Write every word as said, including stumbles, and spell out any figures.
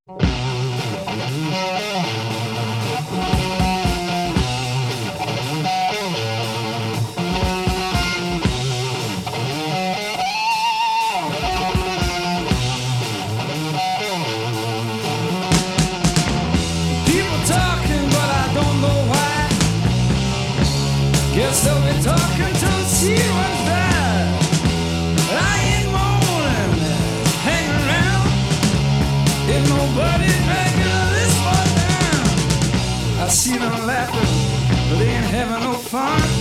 Guess they'll be talking till she was there. I ain't moaning, hanging around. Ain't nobody making this one down. I see them laughing, but they ain't having no fun.